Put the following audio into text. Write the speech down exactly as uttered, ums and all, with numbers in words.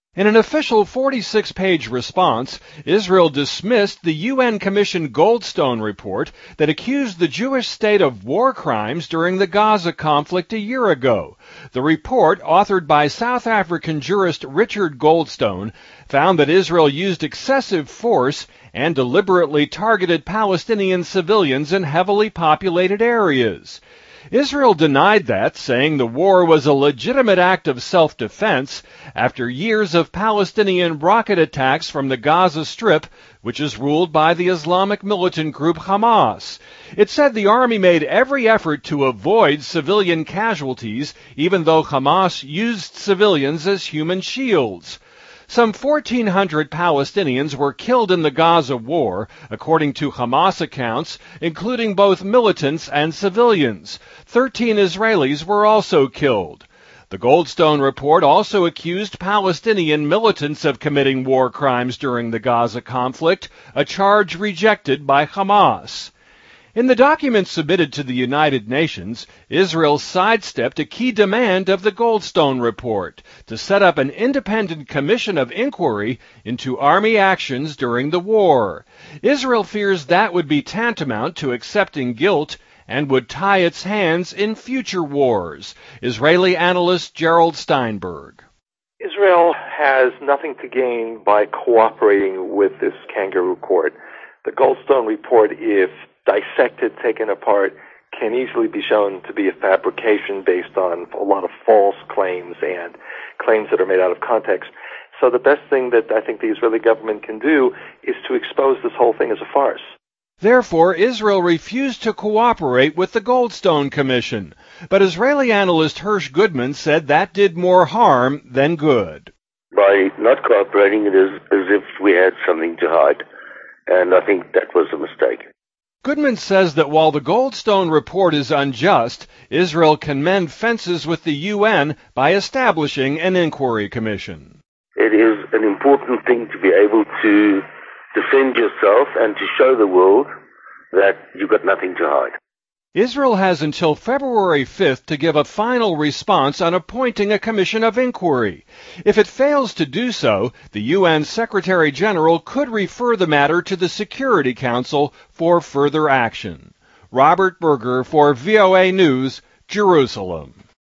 In an official forty-six page response, Israel dismissed the U N Commission Goldstone report that accused the Jewish state of war crimes during the Gaza conflict a year ago. The report, authored by South African jurist Richard Goldstone, found that Israel used excessive force and deliberately targeted Palestinian civilians in heavily populated areas. Israel denied that, saying the war was a legitimate act of self-defense after years of Palestinian rocket attacks from the Gaza Strip, which is ruled by the Islamic militant group Hamas. It said the army made every effort to avoid civilian casualties, even though Hamas used civilians as human shields. Some fourteen hundred Palestinians were killed in the Gaza war, according to Hamas accounts, including both militants and civilians. Thirteen Israelis were also killed. The Goldstone report also accused Palestinian militants of committing war crimes during the Gaza conflict, a charge rejected by Hamas. In the document submitted to the United Nations, Israel sidestepped a key demand of the Goldstone report to set up an independent commission of inquiry into army actions during the war. Israel fears that would be tantamount to accepting guilt and would tie its hands in future wars. Israeli analyst Gerald Steinberg. Israel has nothing to gain by cooperating with this kangaroo court. The Goldstone report, if dissected, taken apart, can easily be shown to be a fabrication based on a lot of false claims and claims that are made out of context. So the best thing that I think the Israeli government can do is to expose this whole thing as a farce. Therefore, Israel refused to cooperate with the Goldstone Commission. But Israeli analyst Hirsch Goodman said that did more harm than good. By not cooperating, it is as if we had something to hide. And I think that was a mistake. Goodman says that while the Goldstone report is unjust, Israel can mend fences with the U N by establishing an inquiry commission. It is an important thing to be able to defend yourself and to show the world that you've got nothing to hide. Israel has until February fifth to give a final response on appointing a commission of inquiry. If it fails to do so, the U N Secretary General could refer the matter to the Security Council for further action. Robert Berger for V O A News, Jerusalem.